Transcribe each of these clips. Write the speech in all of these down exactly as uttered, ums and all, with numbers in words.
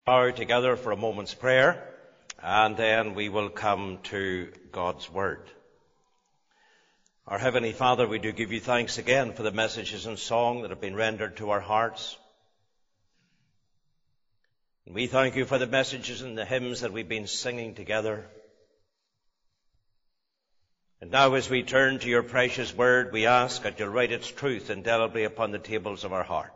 Bow together for a moment's prayer, and then we will come to God's Word. Our Heavenly Father, we do give you thanks again for the messages and song that have been rendered to our hearts. And we thank you for the messages and the hymns that we've been singing together. And now as we turn to your precious Word, we ask that you'll write its truth indelibly upon the tables of our heart.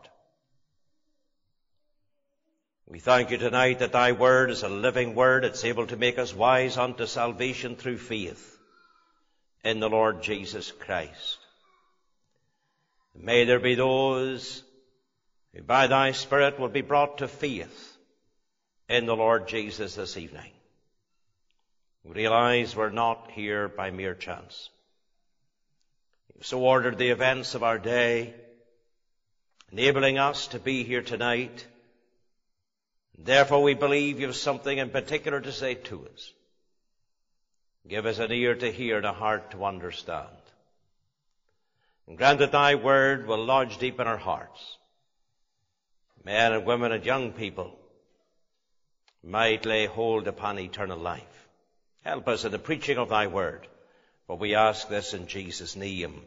We thank you tonight that thy word is a living word. It's able to make us wise unto salvation through faith in the Lord Jesus Christ. May there be those who by thy Spirit will be brought to faith in the Lord Jesus this evening. We realize we're not here by mere chance. You've so ordered the events of our day, enabling us to be here tonight. Therefore, we believe you have something in particular to say to us. Give us an ear to hear and a heart to understand. And grant that thy word will lodge deep in our hearts. Men and women and young people might lay hold upon eternal life. Help us in the preaching of thy word. For we ask this in Jesus' name.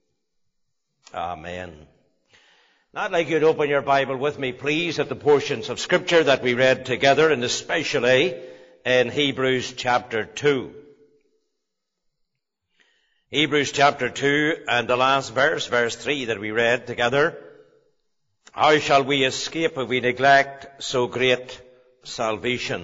Amen. Now I'd like you to open your Bible with me, please, at the portions of Scripture that we read together, and especially in Hebrews chapter two. Hebrews chapter two, and the last verse, verse three, that we read together. How shall we escape if we neglect so great salvation?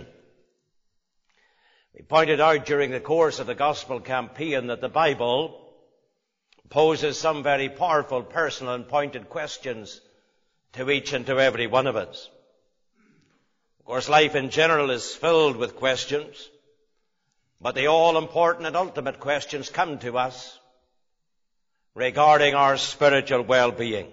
We pointed out during the course of the gospel campaign that the Bible poses some very powerful, personal and pointed questions to each and to every one of us. Of course, life in general is filled with questions, but the all-important and ultimate questions come to us regarding our spiritual well-being.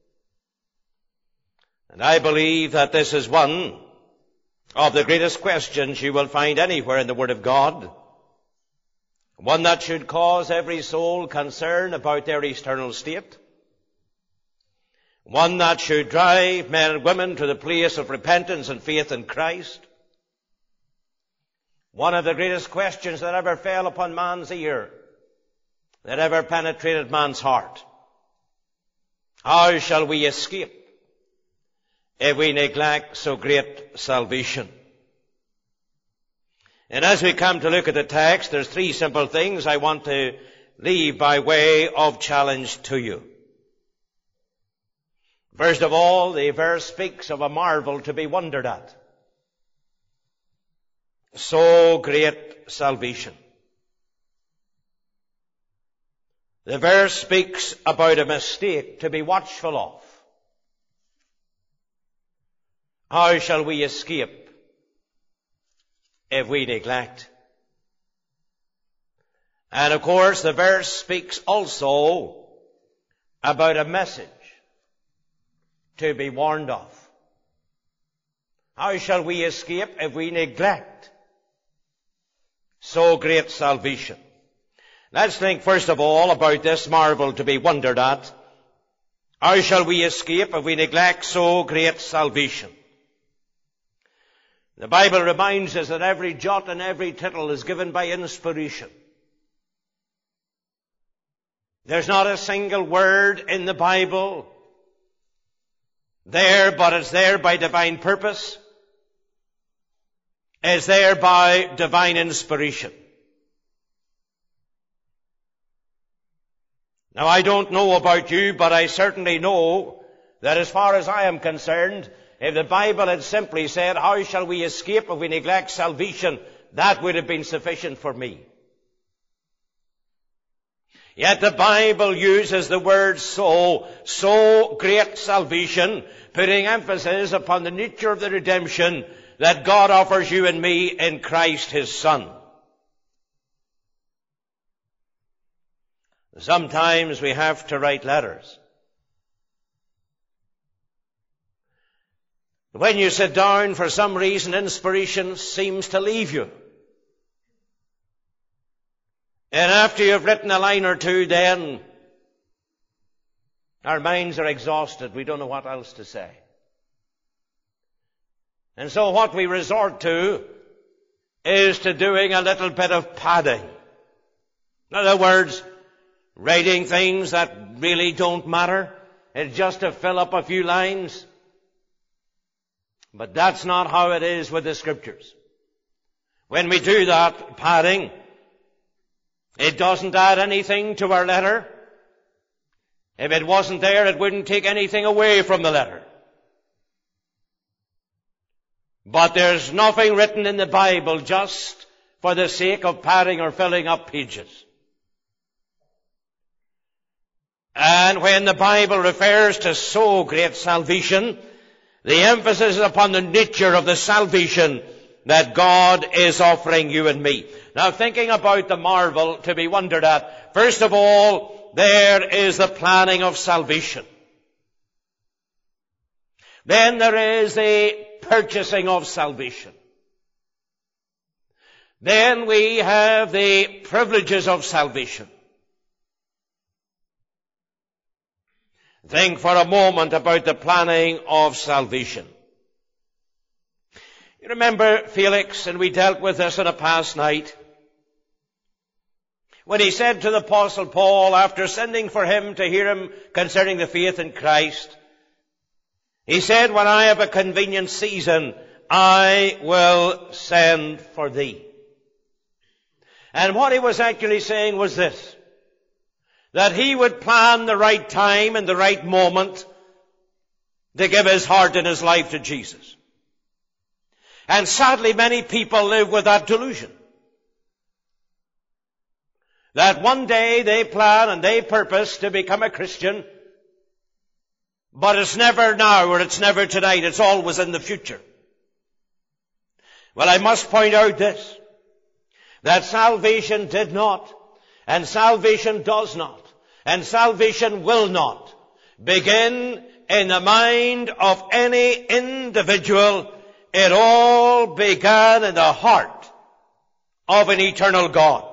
And I believe that this is one of the greatest questions you will find anywhere in the Word of God. One that should cause every soul concern about their eternal state. One that should drive men and women to the place of repentance and faith in Christ. One of the greatest questions that ever fell upon man's ear, that ever penetrated man's heart. How shall we escape if we neglect so great salvation? And as we come to look at the text, there's three simple things I want to leave by way of challenge to you. First of all, the verse speaks of a marvel to be wondered at. So great salvation. The verse speaks about a mistake to be watchful of. How shall we escape if we neglect? And of course, the verse speaks also about a message to be warned of. How shall we escape if we neglect so great salvation? Let's think first of all about this marvel to be wondered at. How shall we escape if we neglect so great salvation? The Bible reminds us that every jot and every tittle is given by inspiration. There's not a single word in the Bible there, but it's there by divine purpose. It's there by divine inspiration. Now, I don't know about you, but I certainly know that as far as I am concerned, if the Bible had simply said, how shall we escape if we neglect salvation, that would have been sufficient for me. Yet the Bible uses the word so, so great salvation, putting emphasis upon the nature of the redemption that God offers you and me in Christ His Son. Sometimes we have to write letters. When you sit down, for some reason, inspiration seems to leave you. And after you've written a line or two, then our minds are exhausted. We don't know what else to say. And so what we resort to is to doing a little bit of padding. In other words, writing things that really don't matter. It's just to fill up a few lines. But that's not how it is with the Scriptures. When we do that padding, it doesn't add anything to our letter. If it wasn't there, it wouldn't take anything away from the letter. But there's nothing written in the Bible just for the sake of padding or filling up pages. And when the Bible refers to so great salvation, the emphasis is upon the nature of the salvation that God is offering you and me. Now, thinking about the marvel to be wondered at, first of all, there is the planning of salvation. Then there is the purchasing of salvation. Then we have the privileges of salvation. Think for a moment about the planning of salvation. You remember Felix, and we dealt with this on a past night, when he said to the Apostle Paul, after sending for him to hear him concerning the faith in Christ, he said, when I have a convenient season, I will send for thee. And what he was actually saying was this, that he would plan the right time and the right moment to give his heart and his life to Jesus. And sadly, many people live with that delusion. That one day they plan and they purpose to become a Christian, but it's never now or it's never tonight, it's always in the future. Well, I must point out this, that salvation did not, and salvation does not, and salvation will not begin in the mind of any individual. It all began in the heart of an eternal God.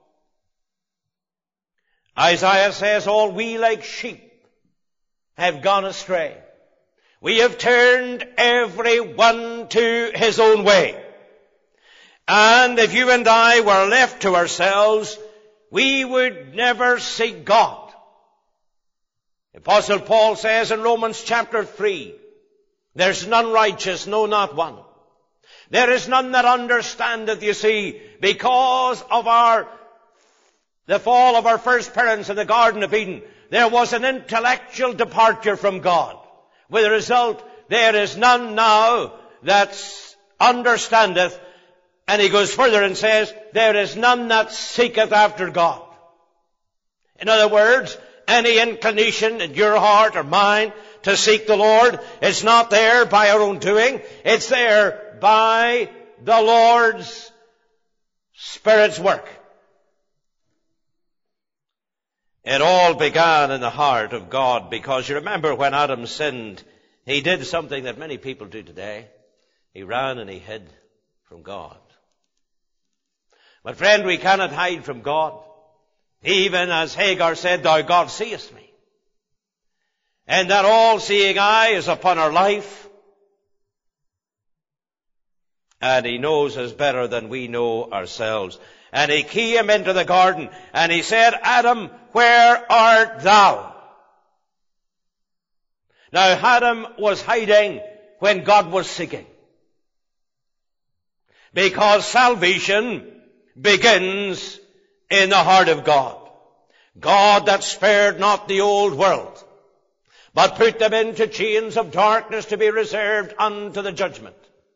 Isaiah says, all we like sheep have gone astray. We have turned every one to his own way. And if you and I were left to ourselves, we would never seek God. Apostle Paul says in Romans chapter three, there's none righteous, no, not one. There is none that understandeth, you see, because of our, the fall of our first parents in the Garden of Eden. There was an intellectual departure from God. With the result, there is none now that understandeth. And he goes further and says, there is none that seeketh after God. In other words, any inclination in your heart or mine to seek the Lord, it's not there by our own doing. It's there by the Lord's Spirit's work. It all began in the heart of God, because you remember when Adam sinned, he did something that many people do today. He ran and he hid from God. But friend, we cannot hide from God. Even as Hagar said, thou God seest me. And that all-seeing eye is upon our life. And he knows us better than we know ourselves. And he came into the garden and he said, Adam, where art thou? Now Adam was hiding when God was seeking. Because salvation begins in the heart of God. God that spared not the old world, but put them into chains of darkness to be reserved unto the judgment.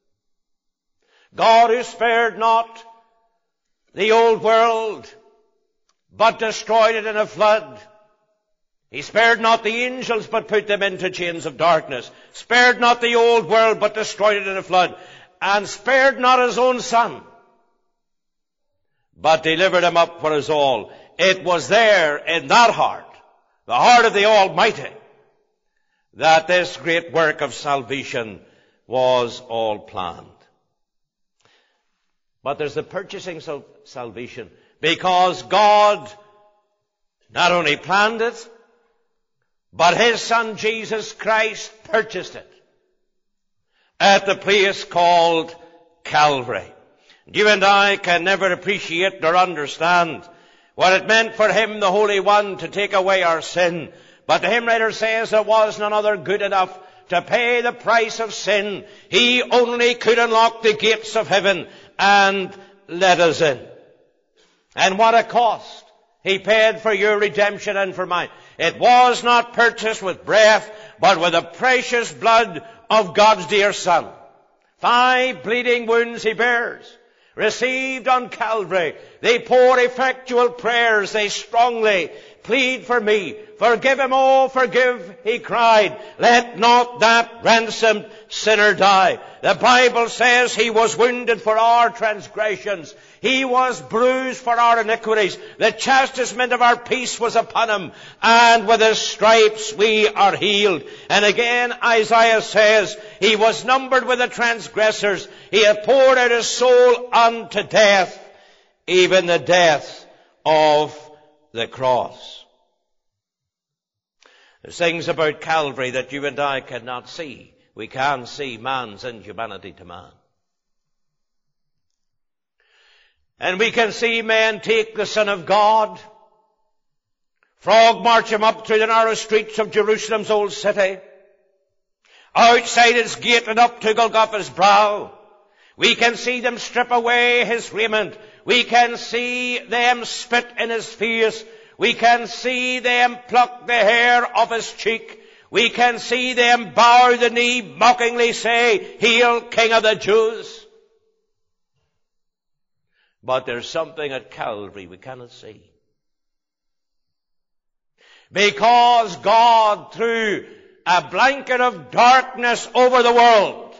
God who spared not the old world, but destroyed it in a flood. He spared not the angels, but put them into chains of darkness. Spared not the old world, but destroyed it in a flood. And spared not his own Son, but delivered him up for us all. It was there in that heart, the heart of the Almighty, that this great work of salvation was all planned. But there's the purchasing of salvation, because God not only planned it, but his Son Jesus Christ purchased it. at the place called Calvary. You and I can never appreciate nor understand what it meant for him, the Holy One, to take away our sin. But the hymn writer says there was none other good enough to pay the price of sin. He only could unlock the gates of heaven and let us in. And what a cost he paid for your redemption and for mine. It was not purchased with breath, but with the precious blood of God's dear Son. Five bleeding wounds he bears, received on Calvary. They pour effectual prayers. They strongly plead for me. Forgive him, oh, forgive, he cried. Let not that ransomed sinner die. The Bible says he was wounded for our transgressions. He was bruised for our iniquities. The chastisement of our peace was upon him, and with his stripes we are healed. And again Isaiah says, he was numbered with the transgressors. He had poured out his soul unto death, even the death of the cross. There's things about Calvary that you and I cannot see. We can see man's inhumanity to man. And we can see men take the Son of God, frog march him up through the narrow streets of Jerusalem's old city, outside its gate and up to Golgotha's brow. We can see them strip away his raiment. We can see them spit in his face. We can see them pluck the hair off his cheek. We can see them bow the knee, mockingly say, "Hail, King of the Jews." But there's something at Calvary we cannot see. Because God threw a blanket of darkness over the world.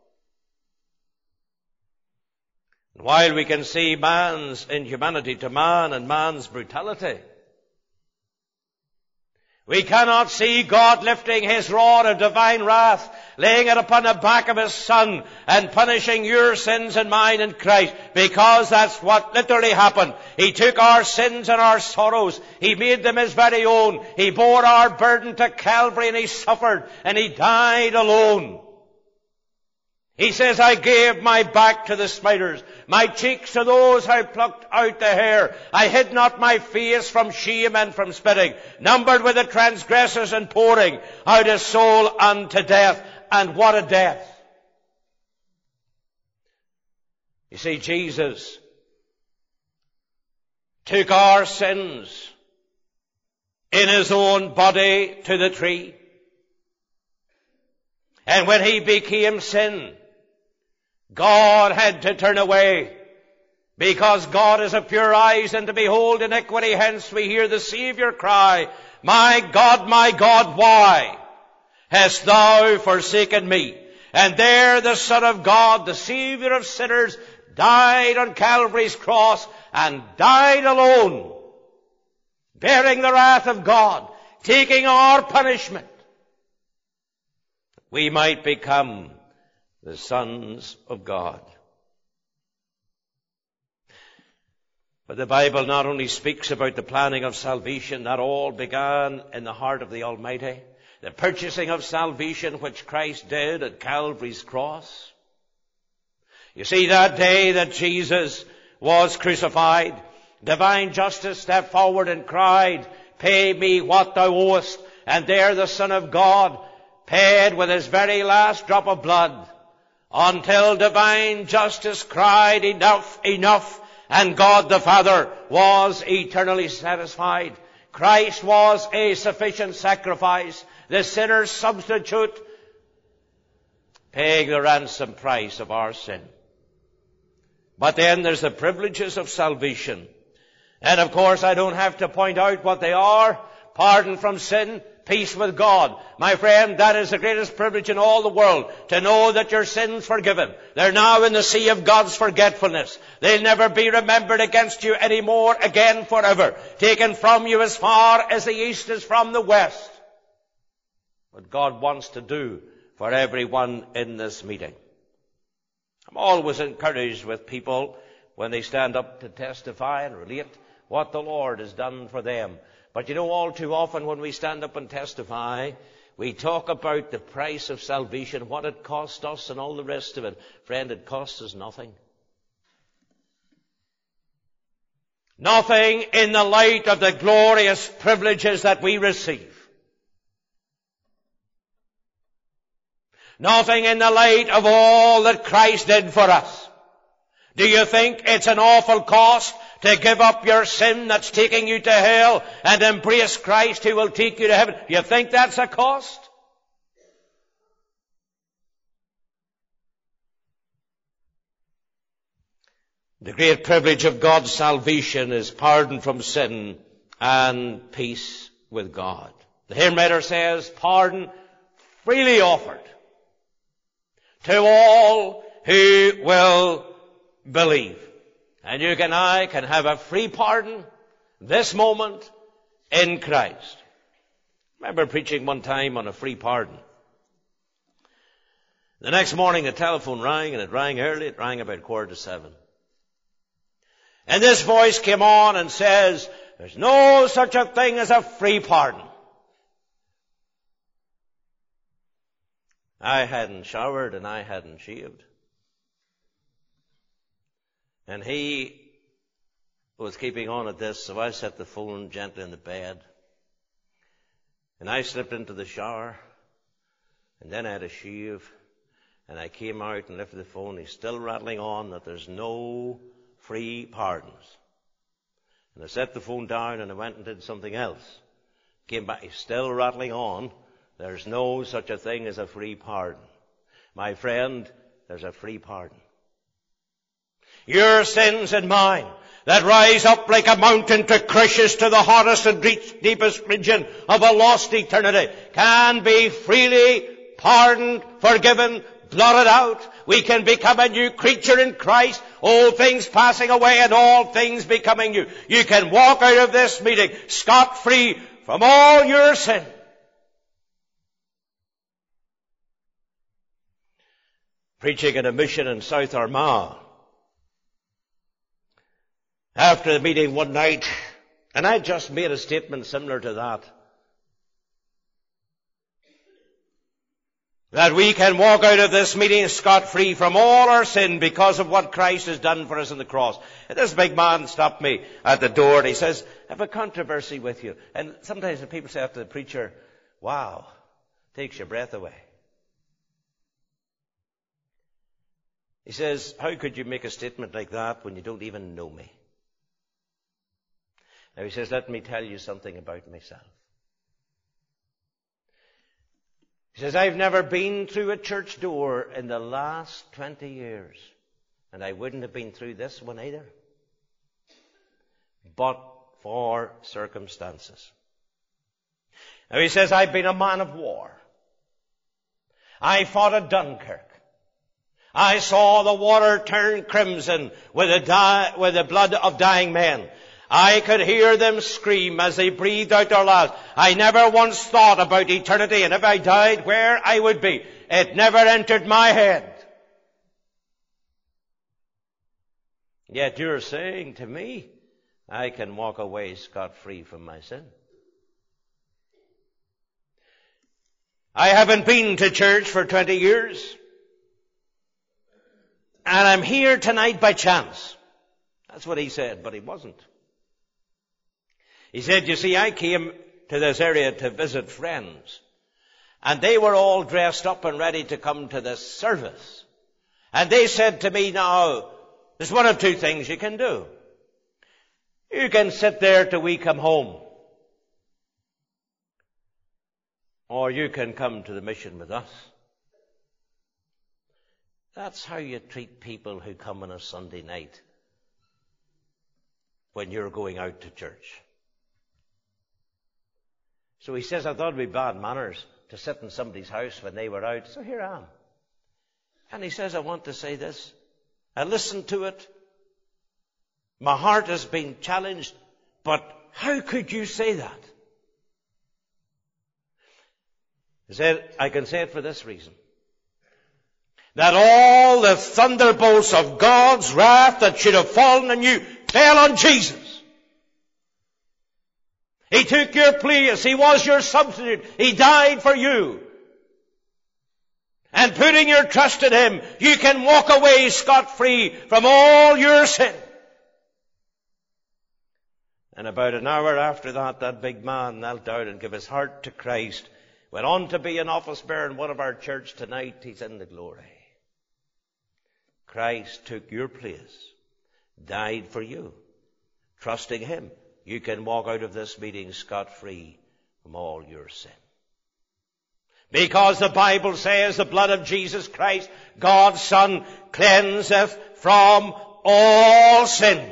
And while we can see man's inhumanity to man and man's brutality, we cannot see God lifting his rod of divine wrath, laying it upon the back of his Son, and punishing your sins and mine in Christ, because that's what literally happened. He took our sins and our sorrows. He made them his very own. He bore our burden to Calvary, and he suffered, and he died alone. He says, I gave my back to the smiters, my cheeks to those I plucked out the hair. I hid not my face from shame and from spitting, numbered with the transgressors and pouring out his soul unto death. And what a death! You see, Jesus took our sins in his own body to the tree. And when he became sin, God had to turn away, because God is of pure eyes and to behold iniquity. Hence we hear the Savior cry, My God, my God, why hast thou forsaken me? And there the Son of God, the Savior of sinners, died on Calvary's cross, and died alone, bearing the wrath of God, taking our punishment. We might become the sons of God. But the Bible not only speaks about the planning of salvation, that all began in the heart of the Almighty, the purchasing of salvation which Christ did at Calvary's cross. You see, that day that Jesus was crucified, divine justice stepped forward and cried, Pay me what thou owest. And there the Son of God paid with his very last drop of blood, until divine justice cried, Enough, enough, and God the Father was eternally satisfied. Christ was a sufficient sacrifice, the sinner's substitute, paying the ransom price of our sin. But then there's the privileges of salvation. And of course I don't have to point out what they are. Pardon from sin, peace with God. My friend, that is the greatest privilege in all the world, to know that your sins forgiven. They're now in the sea of God's forgetfulness. They'll never be remembered against you anymore again forever. Taken from you as far as the east is from the west. What God wants to do for everyone in this meeting. I'm always encouraged with people when they stand up to testify and relate what the Lord has done for them. But you know, all too often when we stand up and testify, We talk about the price of salvation, what it cost us and all the rest of it. Friend, it costs us nothing. Nothing in the light of the glorious privileges that we receive. Nothing in the light of all that Christ did for us. Do you think it's an awful cost to give up your sin that's taking you to hell and embrace Christ who will take you to heaven? Do you think that's a cost? The great privilege of God's salvation is pardon from sin and peace with God. The hymn writer says, pardon freely offered to all who will believe. And you and I can have a free pardon this moment in Christ. I remember preaching one time on a free pardon. The next morning the telephone rang, and it rang early. It rang about quarter to seven. And this voice came on and says, there's no such a thing as a free pardon. I hadn't showered and I hadn't shaved. And he was keeping on at this, so I set the phone gently in the bed. And I slipped into the shower, and then I had a shave, and I came out and lifted the phone. He's still rattling on that there's no free pardons. And I set the phone down and I went and did something else. Came back, he's still rattling on. There's no such a thing as a free pardon. My friend, there's a free pardon. Your sins and mine that rise up like a mountain to crush us to the hottest and deepest region of a lost eternity can be freely pardoned, forgiven, blotted out. We can become a new creature in Christ, old things passing away and all things becoming new. You can walk out of this meeting scot-free from all your sin. Preaching in a mission in South Armagh, after the meeting one night, and I just made a statement similar to that, that we can walk out of this meeting scot-free from all our sin because of what Christ has done for us on the cross. And this big man stopped me at the door and he says, I have a controversy with you. And sometimes when people say after the preacher, wow, takes your breath away. He says, how could you make a statement like that when you don't even know me? Now he says, let me tell you something about myself. He says, I've never been through a church door in the last twenty years. And I wouldn't have been through this one either. But for circumstances. Now he says, I've been a man of war. I fought at Dunkirk. I saw the water turn crimson with the, di- with the blood of dying men. I could hear them scream as they breathed out their last. I never once thought about eternity and if I died, where I would be. It never entered my head. Yet you're saying to me, I can walk away scot-free from my sin. I haven't been to church for twenty years. And I'm here tonight by chance. That's what he said, but he wasn't. He said, you see, I came to this area to visit friends. And they were all dressed up and ready to come to this service. And they said to me, now, there's one of two things you can do. You can sit there till we come home. Or you can come to the mission with us. That's how you treat people who come on a Sunday night when you're going out to church. So he says, I thought it would be bad manners to sit in somebody's house when they were out. So here I am. And he says, I want to say this. I listened to it. My heart has been challenged. But how could you say that? He said, I can say it for this reason. That all the thunderbolts of God's wrath that should have fallen on you fell on Jesus. He took your place. He was your substitute. He died for you. And putting your trust in Him, you can walk away scot-free from all your sin. And about an hour after that, that big man knelt down and gave his heart to Christ. Went on to be an office bearer in one of our church tonight. He's in the glory. Christ took your place, died for you. Trusting Him, you can walk out of this meeting scot-free from all your sin. Because the Bible says the blood of Jesus Christ, God's Son, cleanseth from all sin.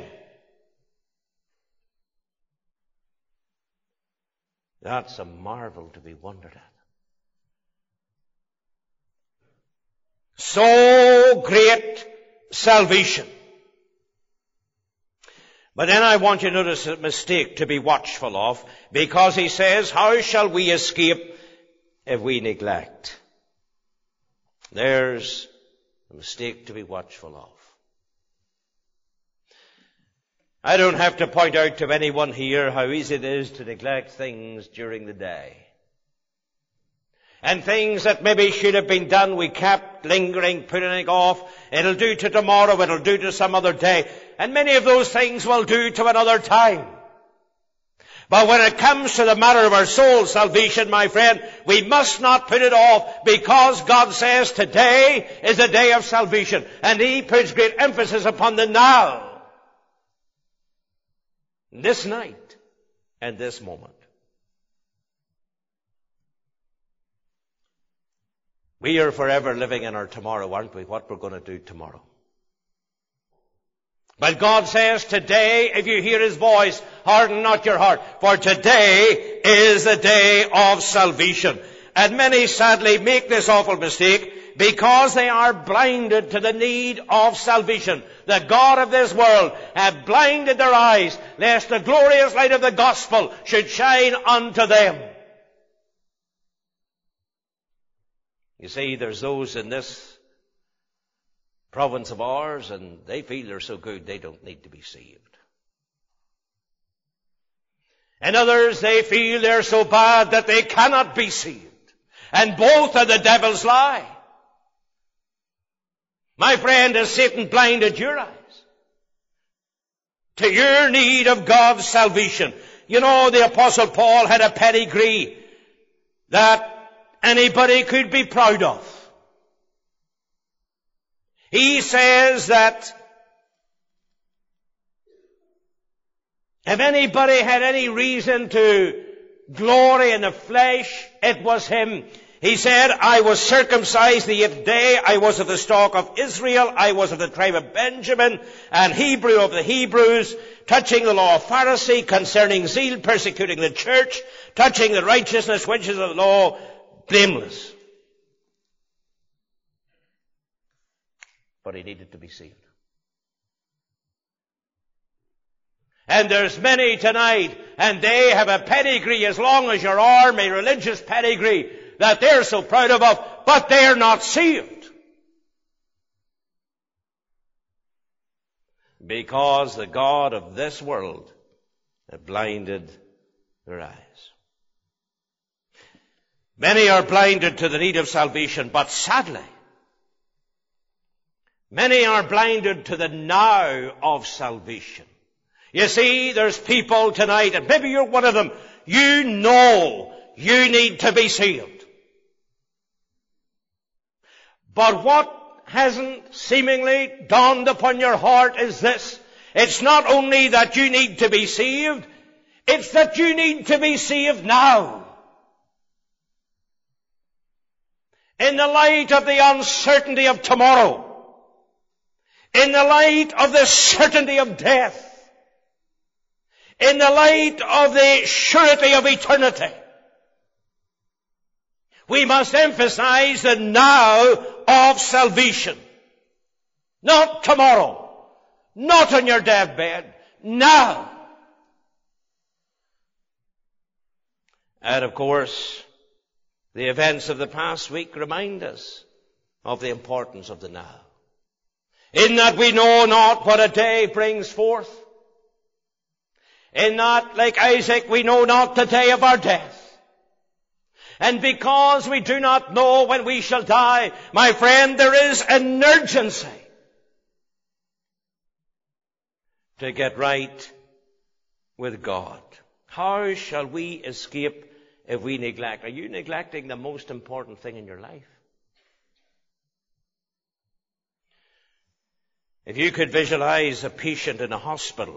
That's a marvel to be wondered at. So great salvation. But then I want you to notice a mistake to be watchful of, because he says, how shall we escape if we neglect? There's a mistake to be watchful of. I don't have to point out to anyone here how easy it is to neglect things during the day. And things that maybe should have been done, we kept lingering, putting it off. It'll do to tomorrow, it'll do to some other day. And many of those things will do to another time. But when it comes to the matter of our soul salvation, my friend, we must not put it off, because God says today is the day of salvation. And He puts great emphasis upon the now. This night and this moment. We are forever living in our tomorrow, aren't we? What we're going to do tomorrow. But God says today, if you hear His voice, harden not your heart. For today is the day of salvation. And many sadly make this awful mistake because they are blinded to the need of salvation. The God of this world hath blinded their eyes, lest the glorious light of the gospel should shine unto them. You see, there's those in this province of ours, and they feel they're so good they don't need to be saved. And others, they feel they're so bad that they cannot be saved. And both are the devil's lie. My friend, has Satan blinded your eyes to your need of God's salvation? You know, the Apostle Paul had a pedigree that anybody could be proud of. He says that if anybody had any reason to glory in the flesh, it was him. He said, I was circumcised the eighth day, I was of the stock of Israel, I was of the tribe of Benjamin, and Hebrew of the Hebrews, touching the law of Pharisee, concerning zeal, persecuting the church, touching the righteousness which is of the law, blameless. But he needed to be saved. And there's many tonight, and they have a pedigree as long as your arm, a religious pedigree that they're so proud of, but they're not saved. Because the God of this world had blinded their eyes. Many are blinded to the need of salvation, but sadly, many are blinded to the now of salvation. You see, there's people tonight, and maybe you're one of them, you know you need to be saved. But what hasn't seemingly dawned upon your heart is this. It's not only that you need to be saved, it's that you need to be saved now. In the light of the uncertainty of tomorrow, in the light of the certainty of death, in the light of the surety of eternity, we must emphasize the now of salvation. Not tomorrow, not on your deathbed, now. And of course, the events of the past week remind us of the importance of the now. In that we know not what a day brings forth. in that, like Isaac, we know not the day of our death. And because we do not know when we shall die, my friend, there is an urgency to get right with God. How shall we escape if we neglect? Are you neglecting the most important thing in your life? If you could visualize a patient in a hospital,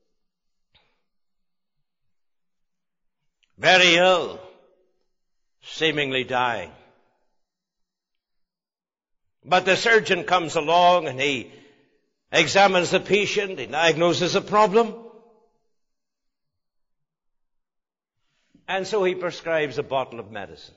very ill, seemingly dying, but the surgeon comes along and he examines the patient, he diagnoses a problem, and so he prescribes a bottle of medicine.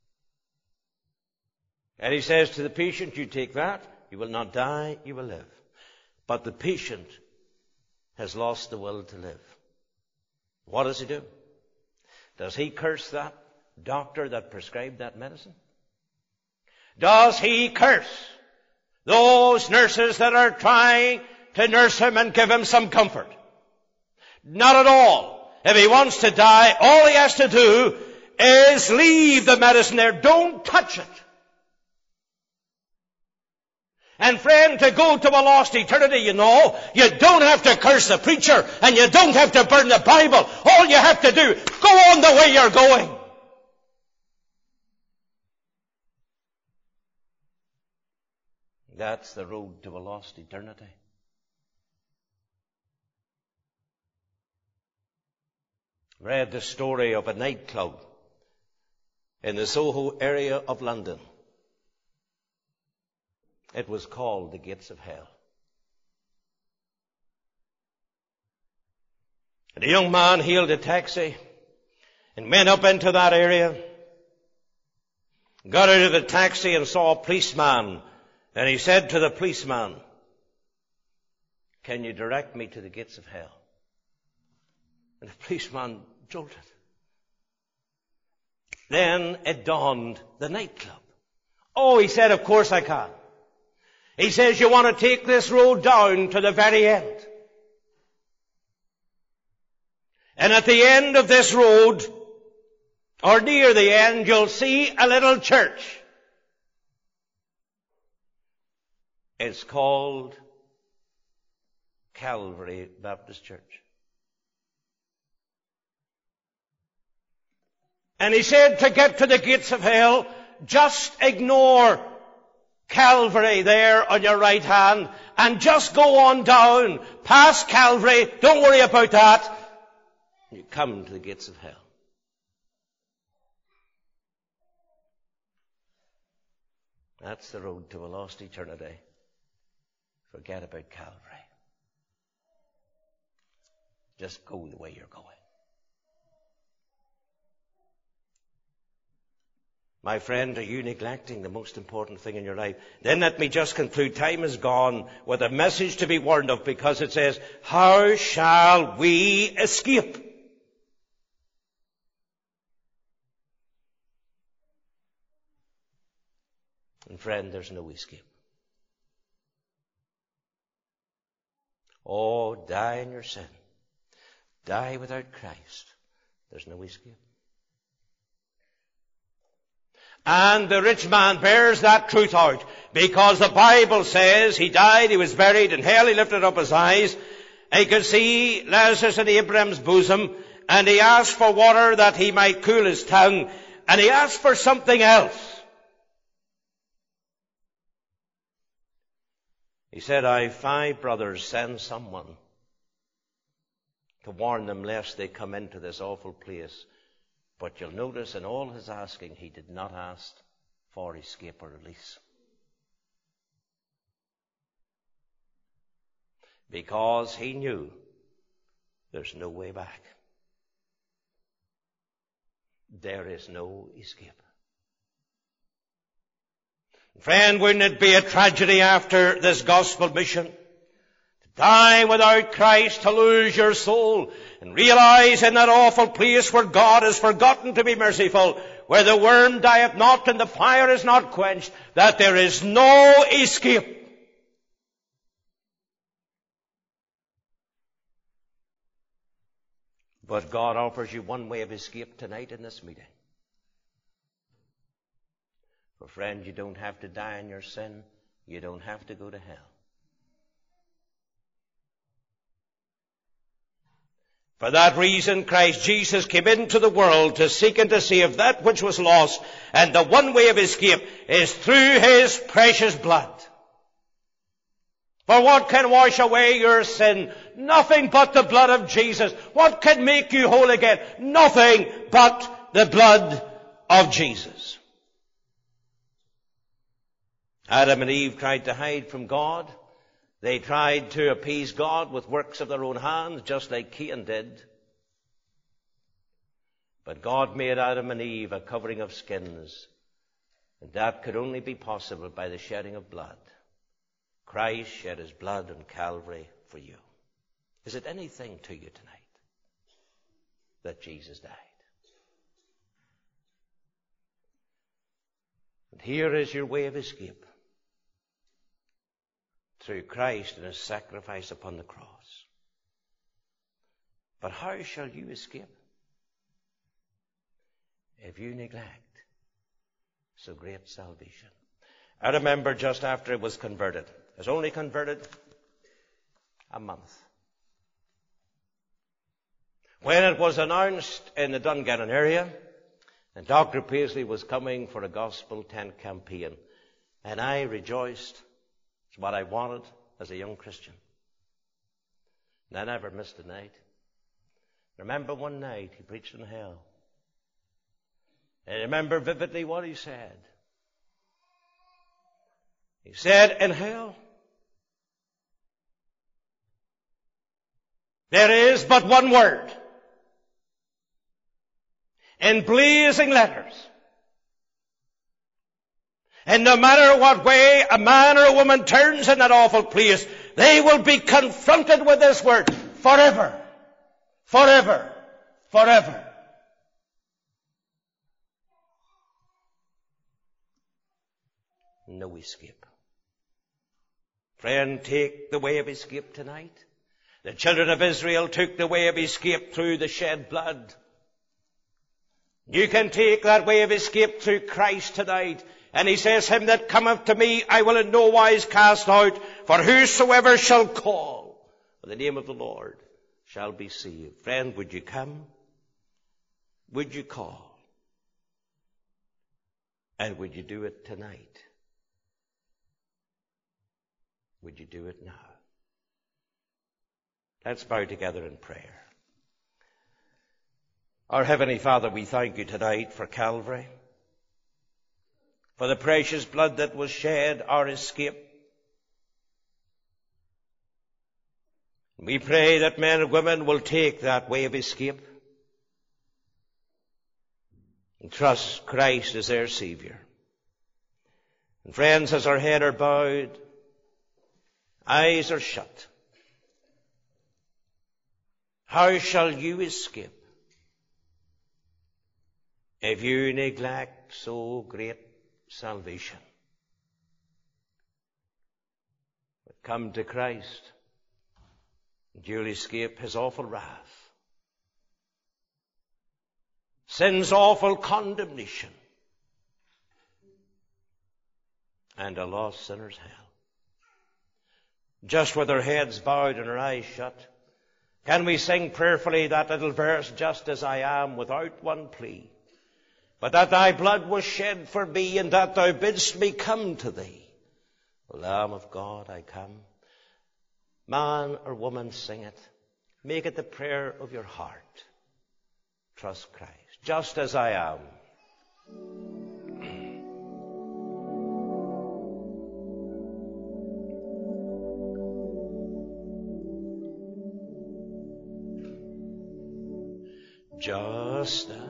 And he says to the patient, you take that, you will not die, you will live. But the patient has lost the will to live. What does he do? Does he curse that doctor that prescribed that medicine? Does he curse those nurses that are trying to nurse him and give him some comfort? Not at all. If he wants to die, all he has to do is leave the medicine there. Don't touch it. And friend, to go to a lost eternity, you know, you don't have to curse the preacher and you don't have to burn the Bible. All you have to do, go on the way you're going. That's the road to a lost eternity. Read the story of a nightclub in the Soho area of London. It was called the Gates of Hell. And a young man hailed a taxi and went up into that area, got out of the taxi and saw a policeman. And he said to the policeman, can you direct me to the gates of hell? And the policeman jolted. Then it dawned, the nightclub. Oh, he said, of course I can. He says, you want to take this road down to the very end. And at the end of this road, or near the end, you'll see a little church. It's called Calvary Baptist Church. And he said, to get to the gates of hell, just ignore Calvary there on your right hand and just go on down past Calvary. Don't worry about that. You come to the gates of hell. That's the road to a lost eternity. Forget about Calvary. Just go the way you're going. My friend, are you neglecting the most important thing in your life? Then let me just conclude. Time is gone with a message to be warned of, because it says, how shall we escape? And friend, there's no escape. Oh, die in your sin. Die without Christ. There's no escape. And the rich man bears that truth out, because the Bible says he died, he was buried in hell, he lifted up his eyes, he could see Lazarus in Abraham's bosom, and he asked for water that he might cool his tongue, and he asked for something else. He said, I have five brothers, send someone to warn them lest they come into this awful place. But you'll notice in all his asking, he did not ask for escape or release. Because he knew there's no way back. There is no escape. Friend, wouldn't it be a tragedy after this gospel mission to die without Christ, to lose your soul, and realize in that awful place where God has forgotten to be merciful, where the worm dieth not and the fire is not quenched, that there is no escape. But God offers you one way of escape tonight in this meeting. For friend, you don't have to die in your sin. You don't have to go to hell. For that reason, Christ Jesus came into the world to seek and to save that which was lost. And the one way of escape is through His precious blood. For what can wash away your sin? Nothing but the blood of Jesus. What can make you whole again? Nothing but the blood of Jesus. Adam and Eve tried to hide from God. They tried to appease God with works of their own hands, just like Cain did. But God made Adam and Eve a covering of skins. And that could only be possible by the shedding of blood. Christ shed His blood on Calvary for you. Is it anything to you tonight that Jesus died? And here is your way of escape. Through Christ and His sacrifice upon the cross. But how shall you escape if you neglect so great salvation? I remember just after I was converted. I was only converted a month. When it was announced in the Dungannon area that Doctor Paisley was coming for a gospel tent campaign, and I rejoiced. It's what I wanted as a young Christian. And I never missed a night. Remember one night he preached in hell. And I remember vividly what he said. He said, in hell, there is but one word. In blazing letters. And no matter what way a man or a woman turns in that awful place, they will be confronted with this word. Forever. Forever. Forever. No escape. Friend, take the way of escape tonight. The children of Israel took the way of escape through the shed blood. You can take that way of escape through Christ tonight. And He says, him that cometh to me, I will in no wise cast out. For whosoever shall call on the name of the Lord shall be saved. Friend, would you come? Would you call? And would you do it tonight? Would you do it now? Let's bow together in prayer. Our Heavenly Father, we thank You tonight for Calvary. For the precious blood that was shed, our escape. We pray that men and women will take that way of escape and trust Christ as their Savior. And friends, as our heads are bowed, eyes are shut, how shall you escape if you neglect so great salvation? But come to Christ, and you'll escape His awful wrath, sin's awful condemnation, and a lost sinner's hell. Just with our heads bowed and our eyes shut, can we sing prayerfully that little verse, just as I am, without one plea? But that Thy blood was shed for me, and that Thou bidst me come to Thee. O Lamb of God, I come. Man or woman, sing it. Make it the prayer of your heart. Trust Christ, just as I am. Just as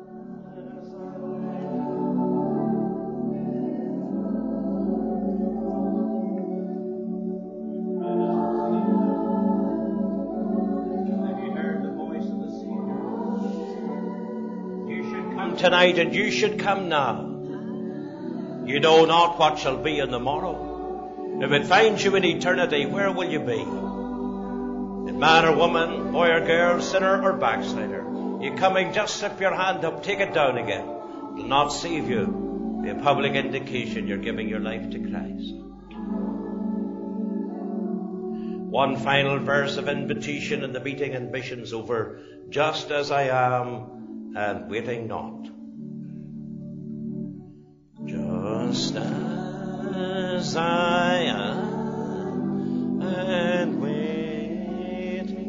tonight, and you should come now. You know not what shall be in the morrow. If it finds you in eternity, where will you be? And man or woman, boy or girl, sinner or backslider, you coming, just slip your hand up, take it down again. It will not save you. Be a public indication you're giving your life to Christ. One final verse of invitation, and the meeting and mission's over. Just as I am, and waiting not. Just as I am, and waiting.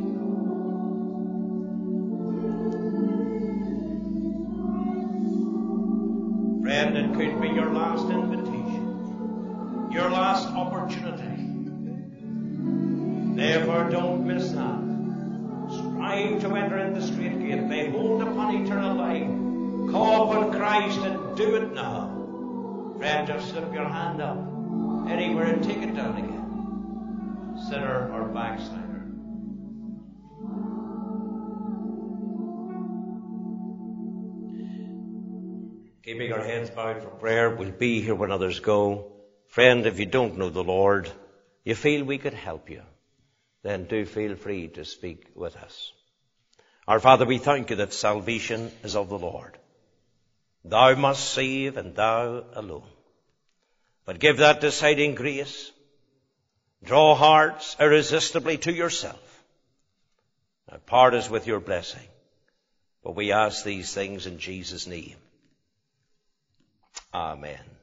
Friend, it could be your last invitation, your last opportunity. Therefore, don't miss that. Strive to enter in the straight gate. Lay hold upon eternal life. Call upon Christ and do it now. Friend, just slip your hand up anywhere and take it down again. Sinner or backslider. Keeping our heads bowed for prayer, we'll be here when others go. Friend, if you don't know the Lord, you feel we could help you, then do feel free to speak with us. Our Father, we thank you that salvation is of the Lord. Thou must save, and thou alone. But give that deciding grace. Draw hearts irresistibly to yourself. Now part us with your blessing. But we ask these things in Jesus' name. Amen.